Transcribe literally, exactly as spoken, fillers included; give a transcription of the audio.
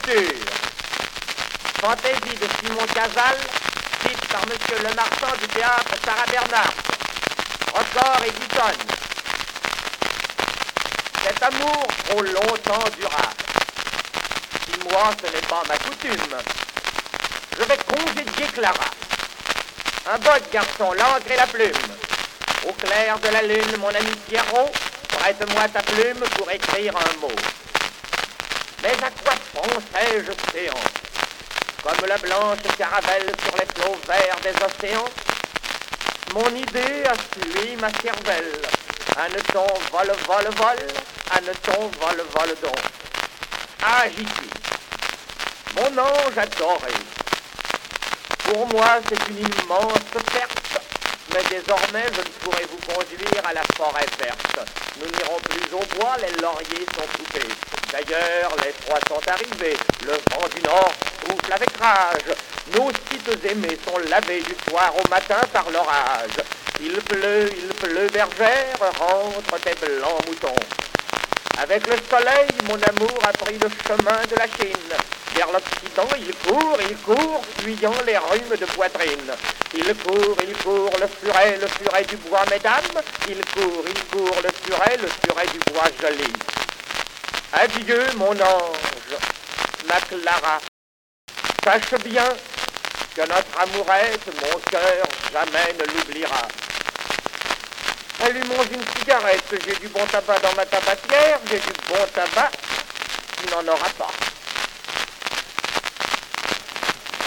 futur. Fantaisie de Simon Casal, dite par Monsieur Le Marchand du théâtre Sarah Bernhardt. Record et Ditton. Cet amour trop longtemps dura. Si moi ce n'est pas ma coutume, je vais congédier Clara. Un bot garçon, l'encre et la plume. Au clair de la lune, mon ami Pierrot, prête-moi ta plume pour écrire un mot. Mais à quoi pensais-je séant, comme la blanche caravelle sur les flots verts des océans? Mon idée a suivi ma cervelle. Hanneton, vole, vole, vole, hanneton, vole, vole donc. Agité, mon ange adoré. Pour moi, c'est une immense perte, mais désormais, je ne pourrai vous conduire à la forêt verte. Nous n'irons plus au bois, les lauriers sont coupés. D'ailleurs, les froids sont arrivés, le vent du nord souffle avec rage. Nos sites aimés sont lavés du soir au matin par l'orage. Il pleut, il pleut, bergère, rentre tes blancs moutons. Avec le soleil, mon amour a pris le chemin de la Chine. Vers l'Occident, il court, il court, fuyant les rhumes de poitrine. Il court, il court, le furet, le furet du bois, mesdames. Il court, il court, le furet, le furet du bois joli. Adieu, mon ange, ma Clara. Sache bien que notre amourette, mon cœur, jamais ne l'oubliera. Allumons une cigarette, j'ai du bon tabac dans ma tabatière, j'ai du bon tabac, tu n'en auras pas.